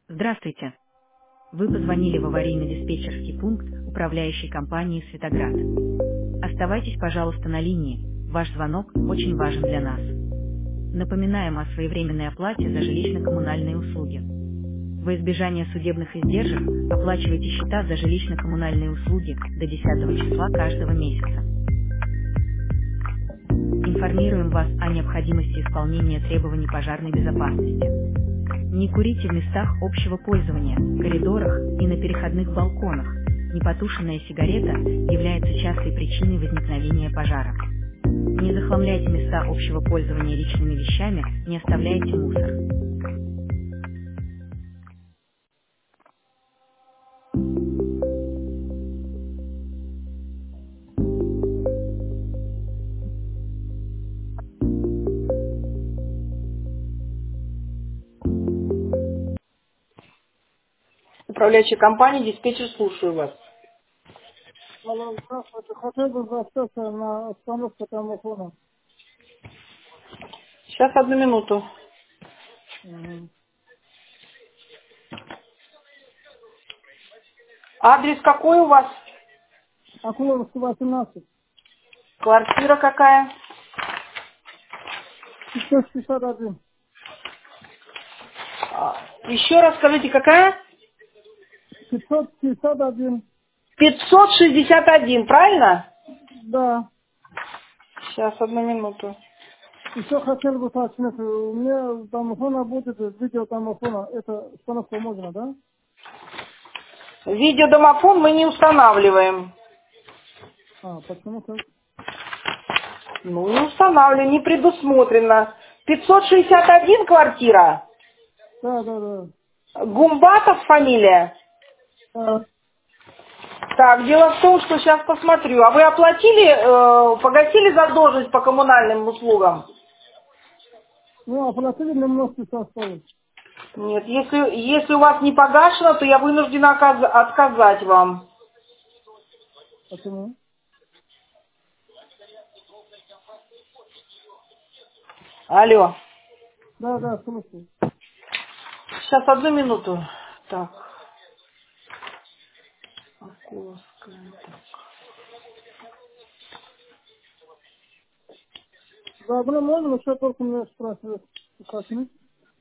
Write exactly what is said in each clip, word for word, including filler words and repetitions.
Здравствуйте. Вы позвонили в аварийно-диспетчерский пункт управляющей компании «Светоград». Оставайтесь, пожалуйста, на линии. Ваш звонок очень важен для нас. Напоминаем о своевременной оплате за жилищно-коммунальные услуги. Во избежание судебных издержек оплачивайте счета за жилищно-коммунальные услуги до десятого числа каждого месяца. Информируем вас о необходимости исполнения требований пожарной безопасности. Не курите в местах общего пользования, коридорах и на переходных балконах. Непотушенная сигарета является частой причиной возникновения пожара. Не захламляйте места общего пользования личными вещами, не оставляйте мусор. Управляющая компания, диспетчер, слушаю вас. Алло, здравствуйте. Хотел бы записаться на остановку телефона. Сейчас, одну минуту. Угу. Адрес какой у вас? Акуловский восемнадцать. Квартира какая? пятьсот шестьдесят один. А, Еще раз скажите, какая? пятьсот шестьдесят один. пятьсот шестьдесят один, правильно? Да. Сейчас, одну минуту. Еще хотел бы уточнить. У меня домофона будет, видео домофона. Это установка можно, да? Видеодомофон мы не устанавливаем. А, почему так? Ну, не устанавливаем, не предусмотрено. пятьсот шестьдесят один квартира. Да, да, да. Гумбатов фамилия. А, Так, дело в том, что сейчас посмотрю. А вы оплатили, э, погасили задолженность по коммунальным услугам? ну, оплатили немножко осталось. Нет, если, если у вас не погашено, то я вынуждена оказ- отказать вам. Почему? Алло. Да, да, слушай. Сейчас, одну минуту. Так. Окуловская. Заодно можно еще только меня спрашивать, уточнить?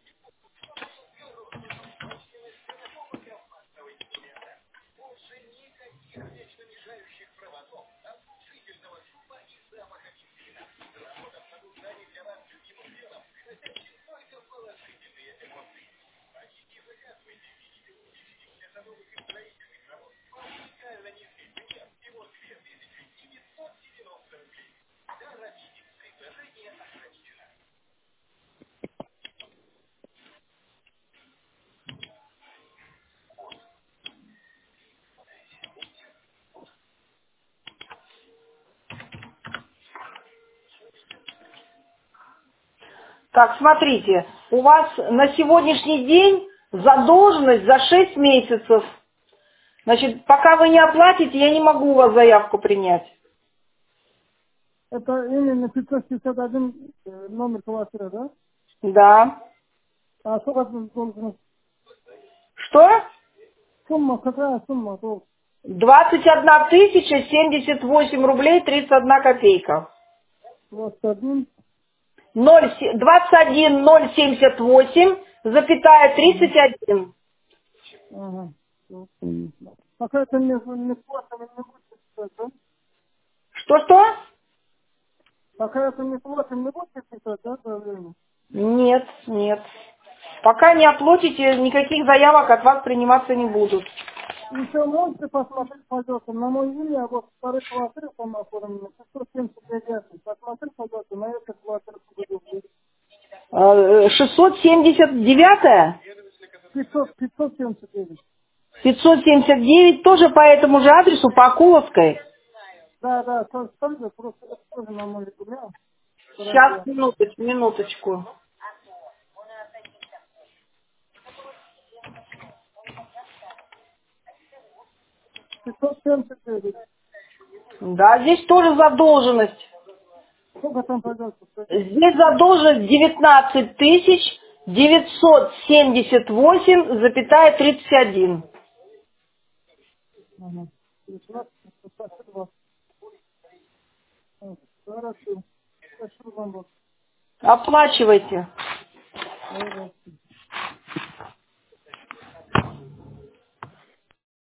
Так, смотрите, у вас на сегодняшний день задолженность за шесть месяцев. Значит, пока вы не оплатите, я не могу у вас заявку принять. Это именно пятьсот шестьдесят один э, номер квартиры, да? Да. А сколько должен? Что? Сумма, какая сумма? То двадцать одна тысяча семьдесят восемь рублей тридцать одна копейка. двадцать один. ноль се- двадцать один ноль семьдесят восемь, запятая Ага. тридцать один. Ага. Пока это не, не платно, не будете писать, да? Что-что? Пока это не платно, не будете писать, да, давление? Нет, нет. Пока не оплатите, никаких заявок от вас приниматься не будут. Еще можете посмотреть, пожалуйста, на мой имя, вот второй квартиры там оформлено, шестьсот семьдесят девять. Посмотрите, пожалуйста, на эту квартиру буду. Э, шестьсот семьдесят девять? пятьсот, пятьсот семьдесят девять. пятьсот семьдесят девять тоже по этому же адресу, по Акуловской. Да, да, то- там же просто это тоже на мой имя. Сейчас, Дорогие. минуточку, минуточку. пятьсот семьдесят девять. Да, здесь тоже задолженность. Сколько там, пожалуйста, скажите? Здесь задолженность девятнадцать тысяч девятьсот семьдесят восемь, запятая тридцать один. Ага. девятнадцать, спасибо. Хорошо. Спасибо вам. Оплачивайте. Хорошо.